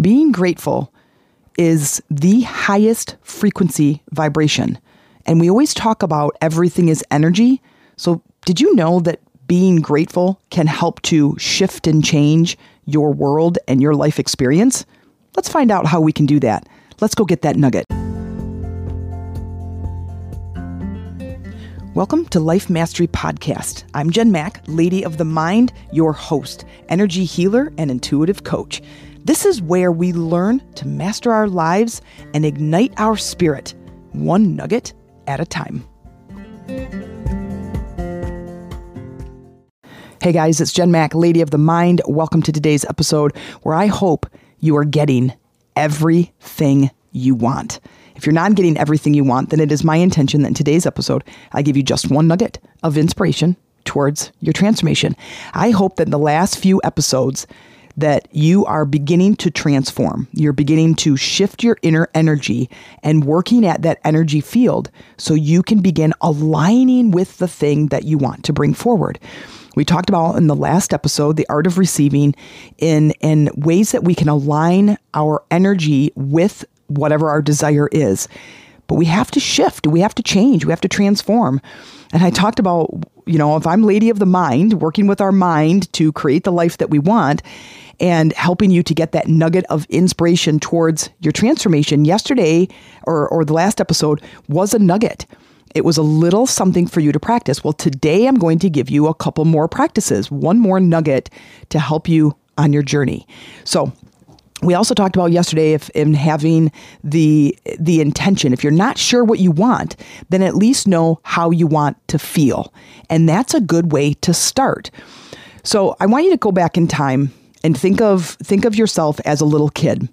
Being grateful is the highest frequency vibration. And we always talk about everything is energy. So did you know that being grateful can help to shift and change your world and your life experience? Let's find out how we can do that. Let's go get that nugget. Welcome to Life Mastery Podcast. I'm Jen Mack, Lady of the Mind, your host, energy healer, and intuitive coach. This is where we learn to master our lives and ignite our spirit, one nugget at a time. Hey guys, it's Jen Mack, Lady of the Mind. Welcome to today's episode where I hope you are getting everything you want. If you're not getting everything you want, then it is my intention that in today's episode, I give you just one nugget of inspiration towards your transformation. I hope that in the last few episodes that you are beginning to transform. You're beginning to shift your inner energy and working at that energy field so you can begin aligning with the thing that you want to bring forward. We talked about in the last episode, the art of receiving in ways that we can align our energy with whatever our desire is. But we have to shift, we have to change, we have to transform. And I talked about, if I'm Lady of the Mind, working with our mind to create the life that we want and helping you to get that nugget of inspiration towards your transformation. Yesterday, or the last episode, was a nugget. It was a little something for you to practice. Well, today I'm going to give you a couple more practices, one more nugget to help you on your journey. So we also talked about yesterday in having the intention. If you're not sure what you want, then at least know how you want to feel. And that's a good way to start. So I want you to go back in time and think of yourself as a little kid.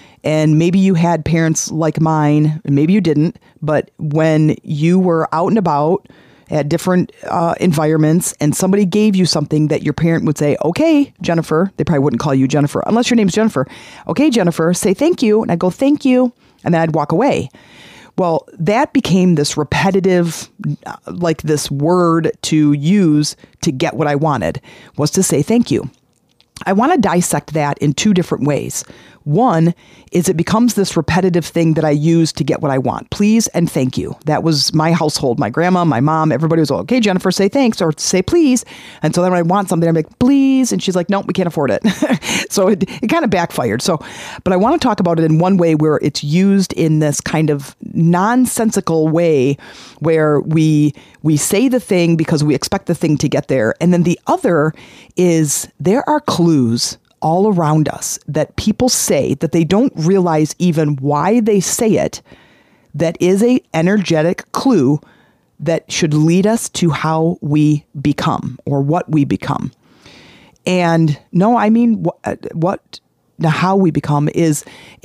And maybe you had parents like mine, and maybe you didn't, but when you were out and about at different environments and somebody gave you something that your parent would say, okay, Jennifer, they probably wouldn't call you Jennifer unless your name's Jennifer. Okay, Jennifer, say thank you. And I'd go, thank you. And then I'd walk away. Well, that became this repetitive, like this word to use to get what I wanted was to say thank you. I want to dissect that in two different ways. One is it becomes this repetitive thing that I use to get what I want. Please and thank you. That was my household. My grandma, my mom, everybody was like, okay, Jennifer, say thanks or say please. And so then when I want something, I'm like, please. And she's like, no, we can't afford it. So it kind of backfired. But I want to talk about it in one way where it's used in this kind of nonsensical way where we say the thing because we expect the thing to get there. And then the other is there are clues all around us that people say that they don't realize even why they say it, that is a energetic clue that should lead us to how we become or what we become. And no, I mean, how we become is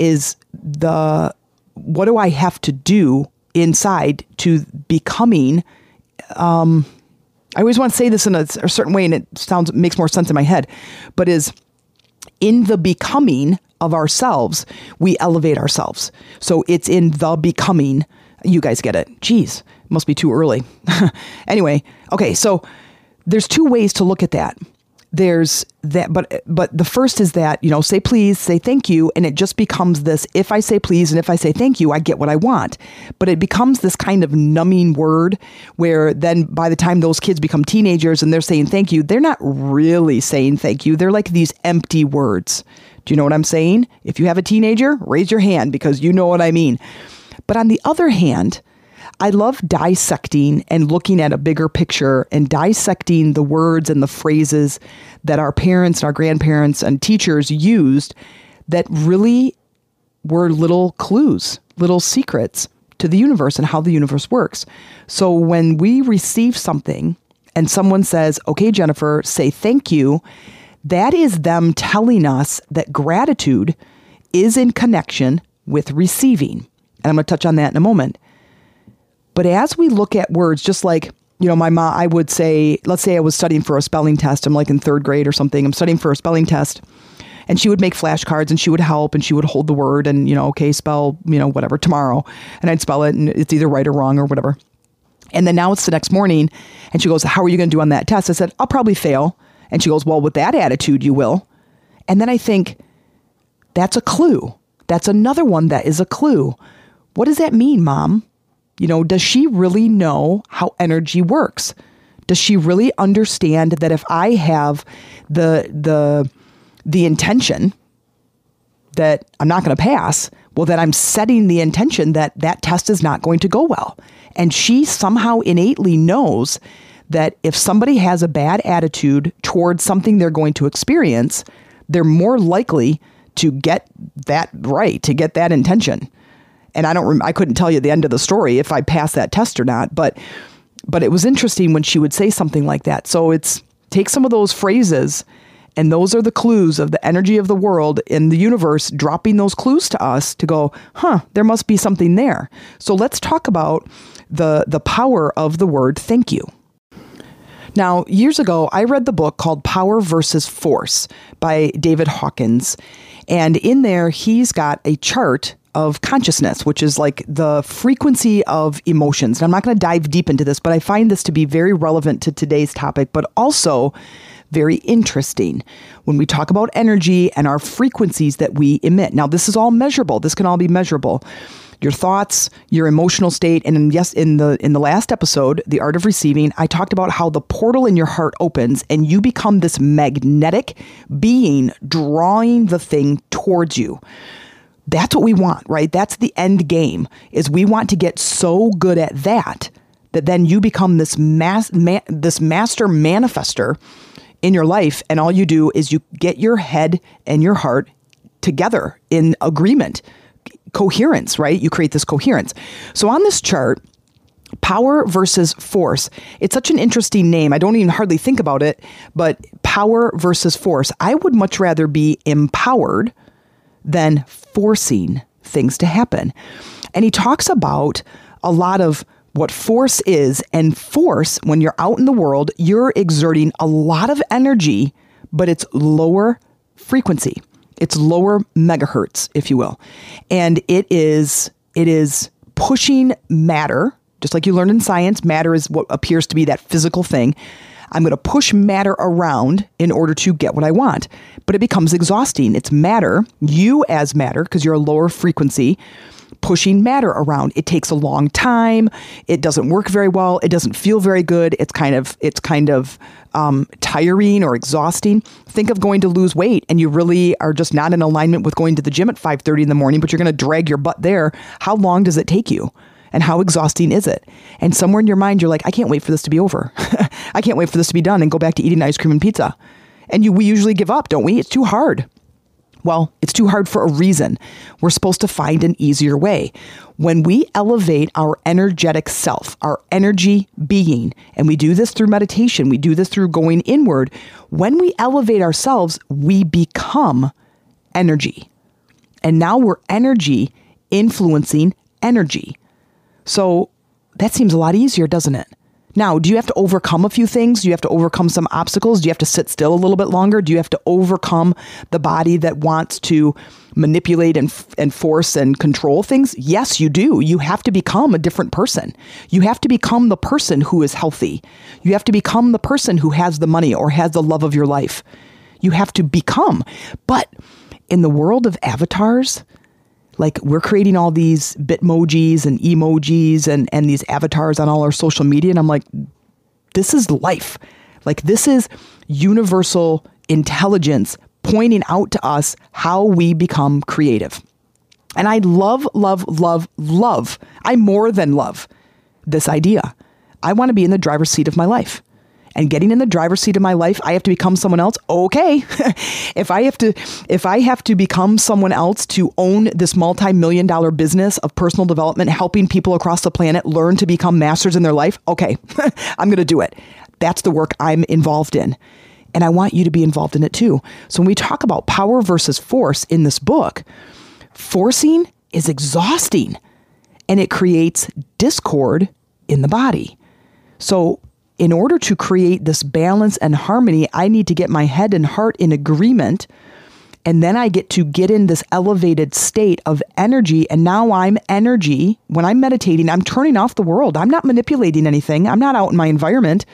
the, what do I have to do inside to becoming, I always want to say this in a certain way and it makes more sense in my head, but is in the becoming of ourselves, we elevate ourselves. So it's in the becoming. You guys get it. Geez, must be too early. Anyway, okay, so there's two ways to look at that. There's that, but the first is that, say please, say thank you, and it just becomes this, if I say please and if I say thank you, I get what I want. But it becomes this kind of numbing word where then by the time those kids become teenagers and they're saying thank you, they're not really saying thank you. They're like these empty words. Do you know what I'm saying? If you have a teenager, raise your hand because you know what I mean. But on the other hand, I love dissecting and looking at a bigger picture and dissecting the words and the phrases that our parents and our grandparents and teachers used that really were little clues, little secrets to the universe and how the universe works. So when we receive something and someone says, okay, Jennifer, say thank you, that is them telling us that gratitude is in connection with receiving. And I'm going to touch on that in a moment. But as we look at words, just like, my mom, I would say, let's say I was studying for a spelling test. I'm like in third grade or something. I'm studying for a spelling test. And she would make flashcards and she would help and she would hold the word and, okay, spell, whatever, tomorrow. And I'd spell it and it's either right or wrong or whatever. And then now it's the next morning and she goes, how are you going to do on that test? I said, I'll probably fail. And she goes, well, with that attitude, you will. And then I think, That's a clue. That's another one that is a clue. What does that mean, Mom? Does she really know how energy works? Does she really understand that if I have the intention that I'm not going to pass, well, then I'm setting the intention that that test is not going to go well. And she somehow innately knows that if somebody has a bad attitude towards something they're going to experience, they're more likely to get that right, to get that intention. And I couldn't tell you the end of the story if I passed that test or not, but it was interesting when she would say something like that. So take some of those phrases, and those are the clues of the energy of the world in the universe, dropping those clues to us to go, there must be something there. So let's talk about the power of the word thank you. Now, years ago, I read the book called Power versus Force by David Hawkins. And in there, he's got a chart of consciousness, which is like the frequency of emotions. And I'm not going to dive deep into this, but I find this to be very relevant to today's topic, but also very interesting when we talk about energy and our frequencies that we emit. Now, this is all measurable. This can all be measurable. Your thoughts, your emotional state. And yes, in the last episode, The Art of Receiving, I talked about how the portal in your heart opens and you become this magnetic being drawing the thing towards you. That's what we want, right? That's the end game, is we want to get so good at that then you become this master manifester in your life. And all you do is you get your head and your heart together in agreement. Coherence, right? You create this coherence. So on this chart, power versus force, it's such an interesting name. I don't even hardly think about it, but power versus force. I would much rather be empowered than forcing things to happen. And he talks about a lot of what force is. And force, when you're out in the world, you're exerting a lot of energy, but it's lower frequency. It's lower megahertz, if you will. And it is pushing matter, just like you learned in science. Matter is what appears to be that physical thing. I'm going to push matter around in order to get what I want. But it becomes exhausting. It's matter, you as matter, because you're a lower frequency, pushing matter around. It takes a long time. It doesn't work very well. It doesn't feel very good. It's kind of tiring or exhausting. Think of going to lose weight and you really are just not in alignment with going to the gym at 5:30 in the morning, but you're going to drag your butt there. How long does it take you? And how exhausting is it? And somewhere in your mind, you're like, I can't wait for this to be over. I can't wait for this to be done and go back to eating ice cream and pizza. And we usually give up, don't we? It's too hard. Well, it's too hard for a reason. We're supposed to find an easier way. When we elevate our energetic self, our energy being, and we do this through meditation, we do this through going inward, when we elevate ourselves, we become energy. And now we're energy influencing energy. So that seems a lot easier, doesn't it? Now, do you have to overcome a few things? Do you have to overcome some obstacles? Do you have to sit still a little bit longer? Do you have to overcome the body that wants to manipulate and force and control things? Yes, you do. You have to become a different person. You have to become the person who is healthy. You have to become the person who has the money or has the love of your life. You have to become. But in the world of avatars, like we're creating all these Bitmojis and emojis and these avatars on all our social media. And I'm like, this is life. Like this is universal intelligence pointing out to us how we become creative. And I love. I more than love this idea. I want to be in the driver's seat of my life. And getting in the driver's seat of my life, I have to become someone else. Okay. If I have to become someone else to own this multi-million-dollar business of personal development, helping people across the planet learn to become masters in their life, okay, I'm going to do it. That's the work I'm involved in. And I want you to be involved in it too. So when we talk about power versus force in this book, forcing is exhausting and it creates discord in the body. So in order to create this balance and harmony, I need to get my head and heart in agreement. And then I get to get in this elevated state of energy. And now I'm energy. When I'm meditating, I'm turning off the world. I'm not manipulating anything. I'm not out in my environment.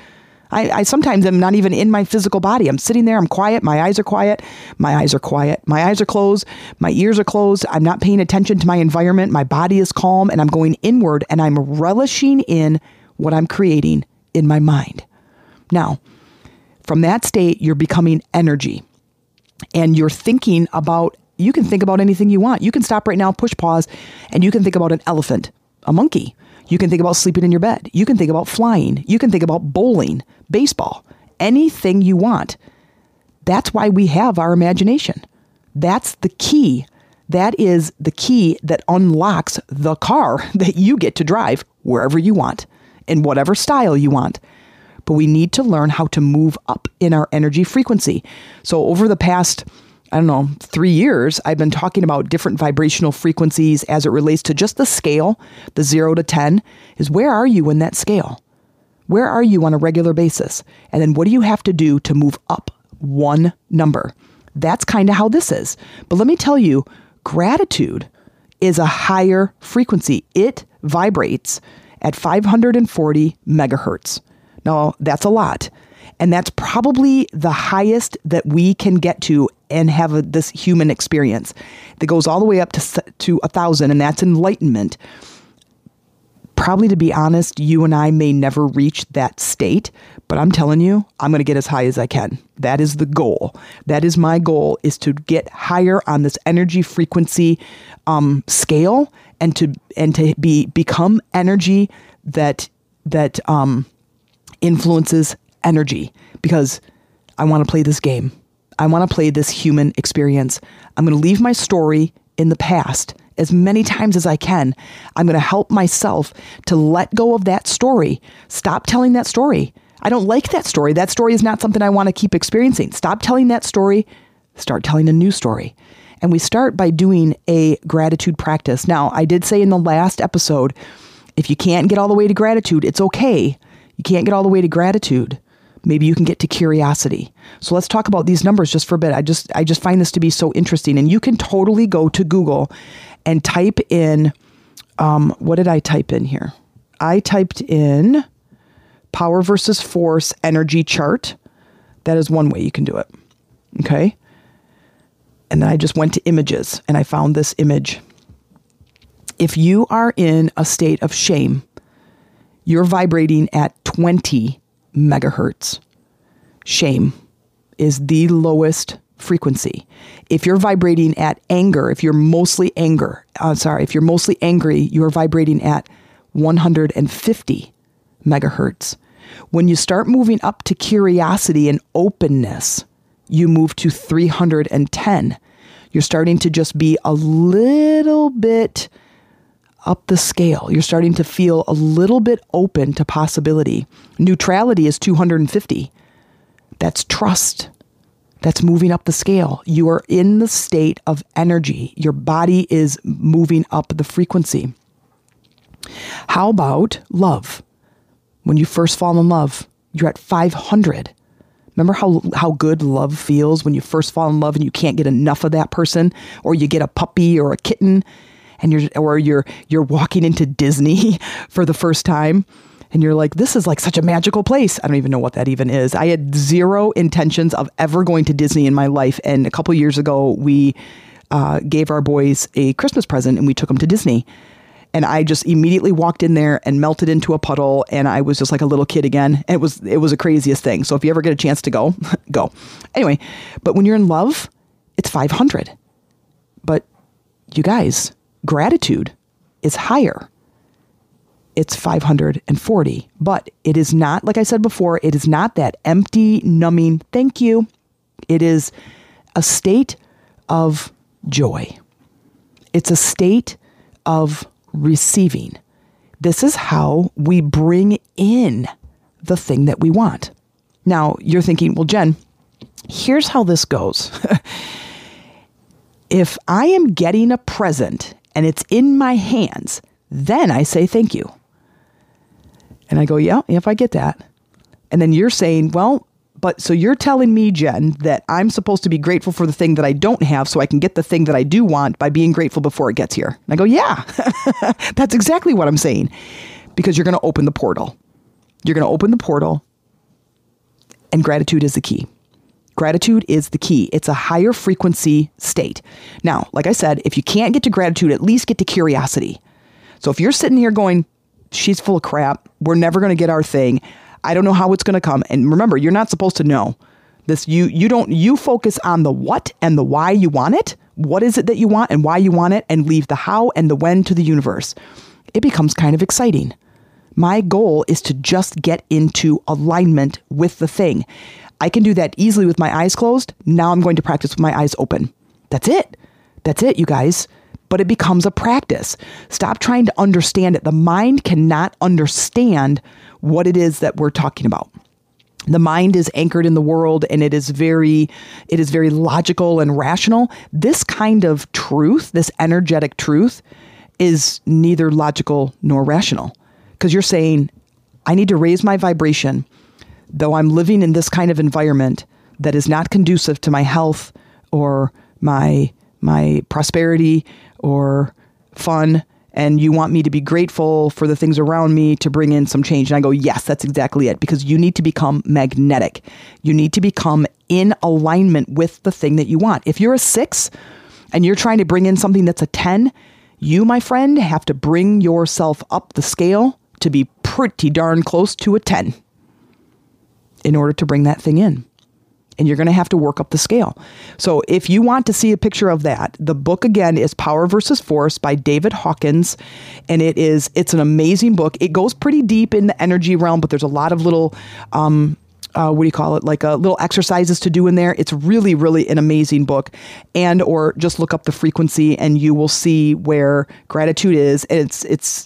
I sometimes am not even in my physical body. I'm sitting there, I'm quiet, my eyes are quiet, my eyes are quiet, my eyes are closed, my ears are closed, I'm not paying attention to my environment, my body is calm, and I'm going inward, and I'm relishing in what I'm creating in my mind. Now, from that state, you're becoming energy, and you're thinking about, you can think about anything you want. You can stop right now, push pause, and you can think about an elephant, a monkey. You can think about sleeping in your bed. You can think about flying. You can think about bowling, baseball, anything you want. That's why we have our imagination. That's the key. That is the key that unlocks the car that you get to drive wherever you want, in whatever style you want. But we need to learn how to move up in our energy frequency. So over the past 3 years, I've been talking about different vibrational frequencies as it relates to just the scale, the 0 to 10, is where are you in that scale? Where are you on a regular basis? And then what do you have to do to move up one number? That's kind of how this is. But let me tell you, gratitude is a higher frequency. It vibrates at 540 megahertz. Now, that's a lot. And that's probably the highest that we can get to and have this human experience that goes all the way up to 1,000, and that's enlightenment. Probably, to be honest, you and I may never reach that state, but I'm telling you, I'm going to get as high as I can. That is the goal. That is my goal, is to get higher on this energy frequency scale, and to become energy that influences energy, because I want to play this game. I want to play this human experience. I'm going to leave my story in the past as many times as I can. I'm going to help myself to let go of that story. Stop telling that story. I don't like that story. That story is not something I want to keep experiencing. Stop telling that story. Start telling a new story. And we start by doing a gratitude practice. Now, I did say in the last episode, if you can't get all the way to gratitude, it's okay. You can't get all the way to gratitude. Maybe you can get to curiosity. So let's talk about these numbers just for a bit. I just find this to be so interesting. And you can totally go to Google and type in, what did I type in here? I typed in power versus force energy chart. That is one way you can do it. Okay. And then I just went to images and I found this image. If you are in a state of shame, you're vibrating at 20 megahertz. Shame is the lowest frequency. If you're vibrating at anger, if you're mostly angry, you're vibrating at 150 megahertz. When you start moving up to curiosity and openness, you move to 310. You're starting to just be a little bit up the scale. You're starting to feel a little bit open to possibility. Neutrality is 250. That's trust. That's moving up the scale. You are in the state of energy. Your body is moving up the frequency. How about love? When you first fall in love, you're at 500. Remember how good love feels when you first fall in love and you can't get enough of that person, or you get a puppy or a kitten, and you're walking into Disney for the first time, and you're like, this is like such a magical place. I don't even know what that even is. I had zero intentions of ever going to Disney in my life, and a couple years ago, we gave our boys a Christmas present, and we took them to Disney. And I just immediately walked in there and melted into a puddle, and I was just like a little kid again. And it was the craziest thing. So if you ever get a chance to go, go. Anyway, but when you're in love, it's 500. But you guys, gratitude is higher. It's 540. But it is not, like I said before, it is not that empty, numbing thank you. It is a state of joy. It's a state of receiving. This is how we bring in the thing that we want. Now, you're thinking, well, Jen, here's how this goes. If I am getting a present and it's in my hands, then I say thank you. And I go, yeah, if I get that. And then you're saying, well, but so you're telling me, Jen, that I'm supposed to be grateful for the thing that I don't have so I can get the thing that I do want by being grateful before it gets here. And I go, yeah, that's exactly what I'm saying. Because you're going to open the portal. You're going to open the portal And gratitude is the key. Gratitude is the key. It's a higher frequency state. Now, like I said, if you can't get to gratitude, at least get to curiosity. So if you're sitting here going, she's full of crap, we're never going to get our thing, I don't know how it's going to come. And remember, you're not supposed to know this. You focus on the what and the why you want it. What is it that you want and why you want it, and leave the how and the when to the universe. It becomes kind of exciting. My goal is to just get into alignment with the thing. I can do that easily with my eyes closed. Now I'm going to practice with my eyes open. That's it. That's it, you guys. But it becomes a practice. Stop trying to understand it. The mind cannot understand what it is that we're talking about. The mind is anchored in the world, and it is very logical and rational. This kind of truth, this energetic truth, is neither logical nor rational. Because you're saying, I need to raise my vibration, though I'm living in this kind of environment that is not conducive to my health or my prosperity or fun, and you want me to be grateful for the things around me to bring in some change. And I go, yes, that's exactly it, because you need to become magnetic. You need to become in alignment with the thing that you want. If you're a 6 and you're trying to bring in something that's a 10, you, my friend, have to bring yourself up the scale to be pretty darn close to a 10 in order to bring that thing in. And you're going to have to work up the scale. So if you want to see a picture of that, the book again is Power versus Force by David Hawkins. And it's an amazing book. It goes pretty deep in the energy realm, but there's a lot of little, little exercises to do in there. It's really, really an amazing book. And, or just look up the frequency and you will see where gratitude is. It's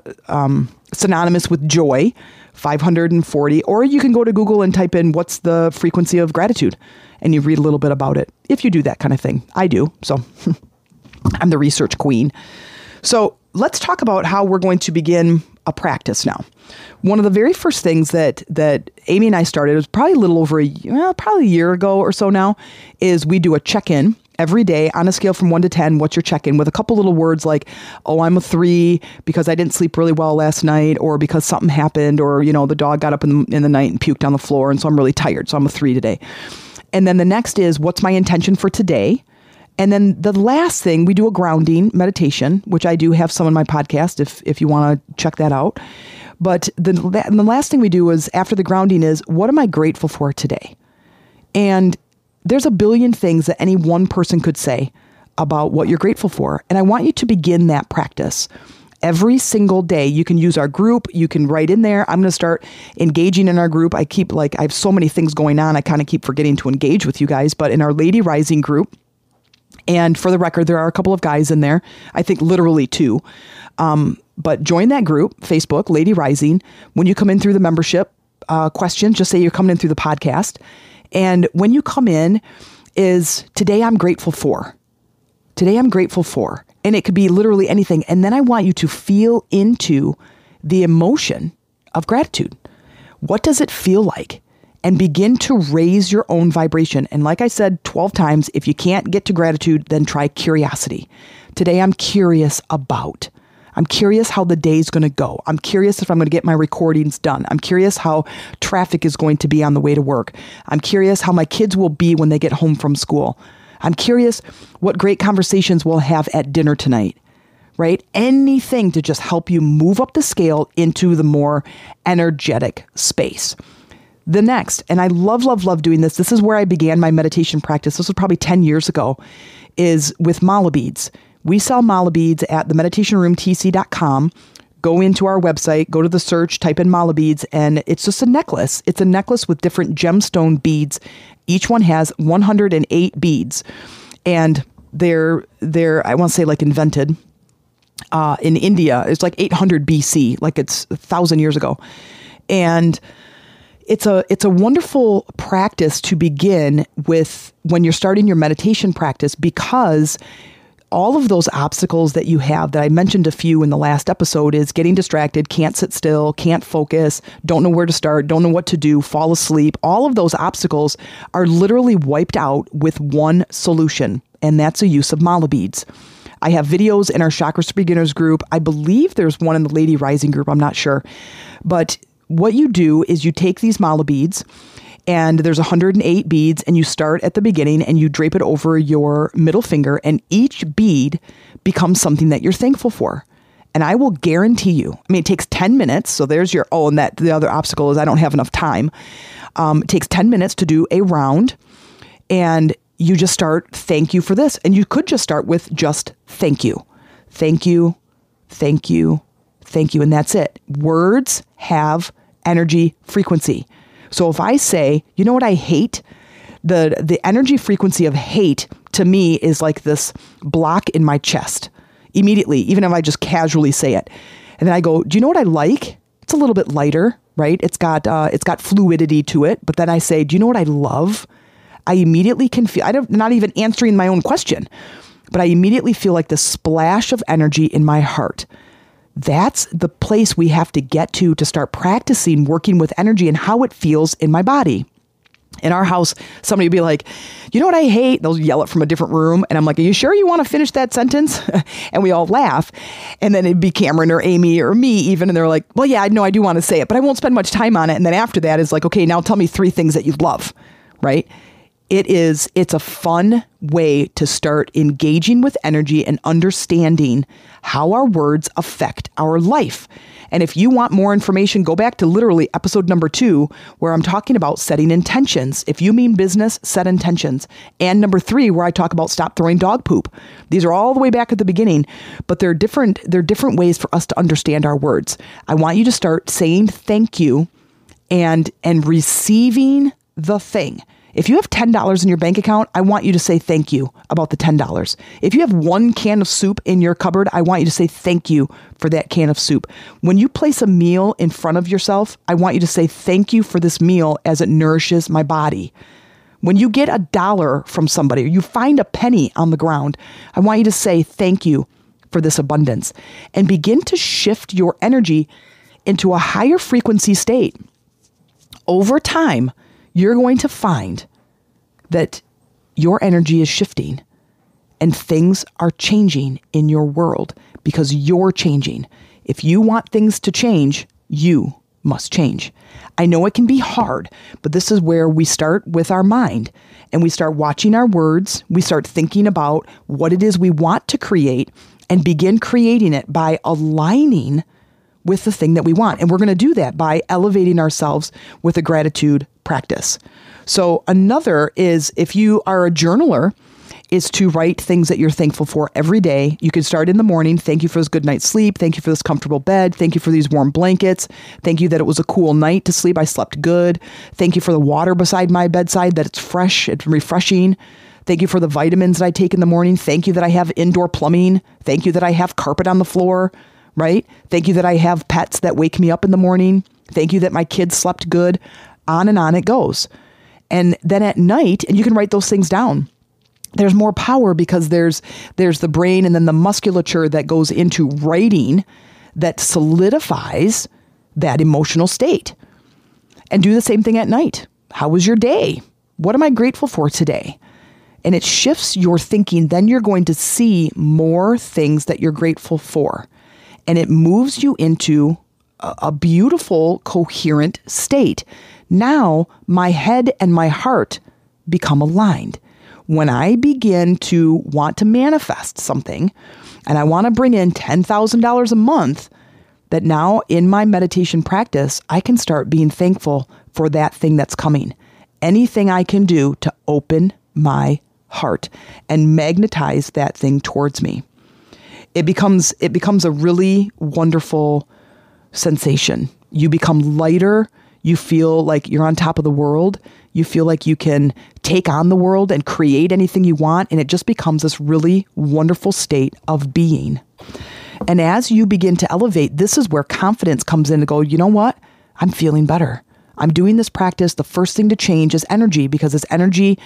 synonymous with joy. 540, or you can go to Google and type in what's the frequency of gratitude, and you read a little bit about it. If you do that kind of thing, I do. So I'm the research queen. So let's talk about how we're going to begin a practice now. One of the very first things that Amy and I started, was probably a little over probably a year ago or so now, is we do a check-in every day on a scale from 1 to 10. What's your check-in, with a couple little words like, oh, I'm a 3 because I didn't sleep really well last night, or because something happened, or, the dog got up in the night and puked on the floor. And so I'm really tired. So I'm a 3 today. And then the next is, what's my intention for today? And then the last thing, we do a grounding meditation, which I do have some on my podcast if you want to check that out. But the last thing we do is, after the grounding, is, what am I grateful for today? And there's a billion things that any one person could say about what you're grateful for. And I want you to begin that practice every single day. You can use our group. You can write in there. I'm going to start engaging in our group. I have so many things going on. I kind of keep forgetting to engage with you guys. But in our Lady Rising group, and for the record, there are a couple of guys in there. I think literally 2. But join that group, Facebook, Lady Rising. When you come in through the membership questions, just say you're coming in through the podcast. And when you come in, is, today I'm grateful for. Today I'm grateful for. And it could be literally anything. And then I want you to feel into the emotion of gratitude. What does it feel like? And begin to raise your own vibration. And like I said 12 times, if you can't get to gratitude, then try curiosity. Today I'm curious about. I'm curious how the day's going to go. I'm curious if I'm going to get my recordings done. I'm curious how traffic is going to be on the way to work. I'm curious how my kids will be when they get home from school. I'm curious what great conversations we'll have at dinner tonight, right? Anything to just help you move up the scale into the more energetic space. The next, and I love, love, love doing this. This is where I began my meditation practice. This was probably 10 years ago, is with mala beads. We sell mala beads at themeditationroomtc.com. Go into our website, go to the search, type in mala beads, and it's just a necklace. It's a necklace with different gemstone beads. Each one has 108 beads. And they're I want to say, like, invented in India. It's like 800 BC, like it's 1,000 years ago. And it's a wonderful practice to begin with when you're starting your meditation practice, because all of those obstacles that you have, that I mentioned a few in the last episode, is getting distracted, can't sit still, can't focus, don't know where to start, don't know what to do, fall asleep. All of those obstacles are literally wiped out with one solution, and that's a use of mala beads. I have videos in our Chakras for Beginners group. I believe there's one in the Lady Rising group. I'm not sure. But what you do is you take these mala beads and there's 108 beads, and you start at the beginning and you drape it over your middle finger, and each bead becomes something that you're thankful for. And I will guarantee you, I mean, it takes 10 minutes. So there's your, and that the other obstacle is I don't have enough time. It takes 10 minutes to do a round, and you just start, thank you for this. And you could just start with just thank you. Thank you, thank you, thank you. And that's it. Words have energy frequency. So if I say, you know what I hate? The energy frequency of hate to me is like this block in my chest. Immediately, even if I just casually say it. And then I go, do you know what I like? It's a little bit lighter, right? It's got fluidity to it. But then I say, do you know what I love? I immediately can feel, I'm not even answering my own question, but I immediately feel like the splash of energy in my heart. That's the place we have to get to start practicing working with energy and how it feels in my body. In our house, somebody would be like, you know what I hate? They'll yell it from a different room. And I'm like, are you sure you want to finish that sentence? And we all laugh. And then it'd be Cameron or Amy or me even. And they're like, well, yeah, I know I do want to say it, but I won't spend much time on it. And then after that is like, okay, now tell me 3 things that you love, right? It's a fun way to start engaging with energy and understanding how our words affect our life. And if you want more information, go back to literally episode number 2, where I'm talking about setting intentions. If you mean business, set intentions. And number 3, where I talk about stop throwing dog poop. These are all the way back at the beginning, but they're different ways for us to understand our words. I want you to start saying thank you and receiving the thing. If you have $10 in your bank account, I want you to say thank you about the $10. If you have 1 can of soup in your cupboard, I want you to say thank you for that can of soup. When you place a meal in front of yourself, I want you to say thank you for this meal as it nourishes my body. When you get $1 from somebody or you find a penny on the ground, I want you to say thank you for this abundance and begin to shift your energy into a higher frequency state. Over time, you're going to find that your energy is shifting and things are changing in your world because you're changing. If you want things to change, you must change. I know it can be hard, but this is where we start with our mind and we start watching our words. We start thinking about what it is we want to create and begin creating it by aligning with the thing that we want. And we're going to do that by elevating ourselves with a gratitude practice. So another is, if you are a journaler, is to write things that you're thankful for every day. You can start in the morning. Thank you for this good night's sleep. Thank you for this comfortable bed. Thank you for these warm blankets. Thank you that it was a cool night to sleep. I slept good. Thank you for the water beside my bedside, that it's fresh, it's refreshing. Thank you for the vitamins that I take in the morning. Thank you that I have indoor plumbing. Thank you that I have carpet on the floor, right? Thank you that I have pets that wake me up in the morning. Thank you that my kids slept good. On and on it goes. And then at night, and you can write those things down, there's more power because there's the brain and then the musculature that goes into writing that solidifies that emotional state. And do the same thing at night. How was your day? What am I grateful for today? And it shifts your thinking. Then you're going to see more things that you're grateful for. And it moves you into a beautiful, coherent state. Now, my head and my heart become aligned. When I begin to want to manifest something, and I want to bring in $10,000 a month, that now in my meditation practice, I can start being thankful for that thing that's coming. Anything I can do to open my heart and magnetize that thing towards me. It becomes a really wonderful sensation. You become lighter. You feel like you're on top of the world. You feel like you can take on the world and create anything you want. And it just becomes this really wonderful state of being. And as you begin to elevate, this is where confidence comes in to go, you know what? I'm feeling better. I'm doing this practice. The first thing to change is energy, because it's energy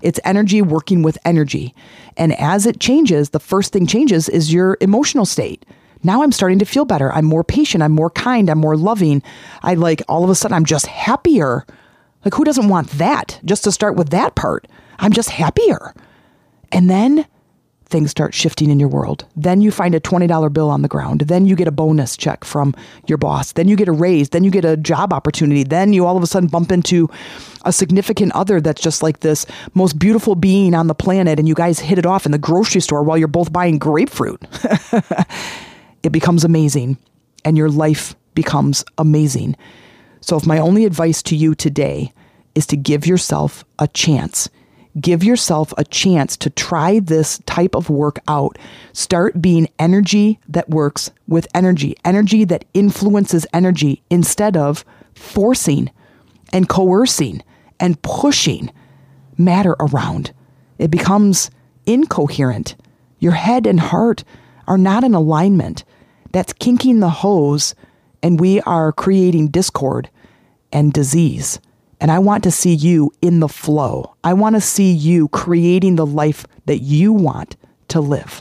working with energy. And as it changes, the first thing changes is your emotional state. Now I'm starting to feel better. I'm more patient. I'm more kind. I'm more loving. All of a sudden, I'm just happier. Like, who doesn't want that? Just to start with that part, I'm just happier. And then things start shifting in your world. Then you find a $20 bill on the ground. Then you get a bonus check from your boss. Then you get a raise. Then you get a job opportunity. Then you all of a sudden bump into a significant other that's just like this most beautiful being on the planet, and you guys hit it off in the grocery store while you're both buying grapefruit. It becomes amazing, and your life becomes amazing. So if my only advice to you today is to give yourself a chance. Give yourself a chance to try this type of work out. Start being energy that works with energy that influences energy, instead of forcing and coercing and pushing matter around. It becomes incoherent. Your head and heart are not in alignment. That's kinking the hose, and we are creating discord and disease. And I want to see you in the flow. I want to see you creating the life that you want to live.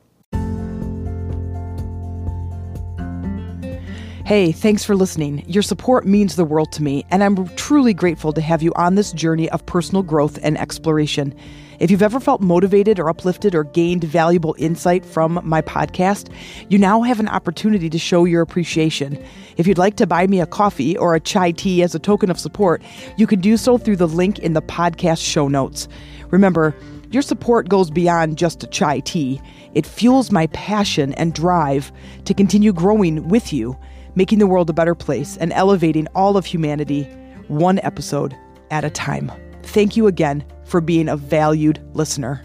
Hey, thanks for listening. Your support means the world to me, and I'm truly grateful to have you on this journey of personal growth and exploration. If you've ever felt motivated or uplifted or gained valuable insight from my podcast, you now have an opportunity to show your appreciation. If you'd like to buy me a coffee or a chai tea as a token of support, you can do so through the link in the podcast show notes. Remember, your support goes beyond just a chai tea. It fuels my passion and drive to continue growing with you, making the world a better place and elevating all of humanity one episode at a time. Thank you again for being a valued listener.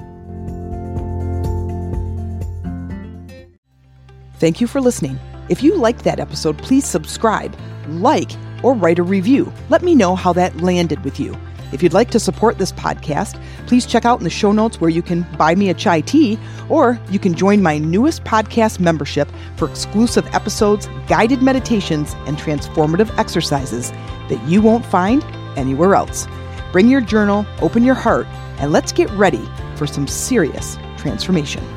Thank you for listening. If you liked that episode, please subscribe, like, or write a review. Let me know how that landed with you. If you'd like to support this podcast, please check out in the show notes where you can buy me a chai tea, or you can join my newest podcast membership for exclusive episodes, guided meditations, and transformative exercises that you won't find anywhere else. Bring your journal, open your heart, and let's get ready for some serious transformation.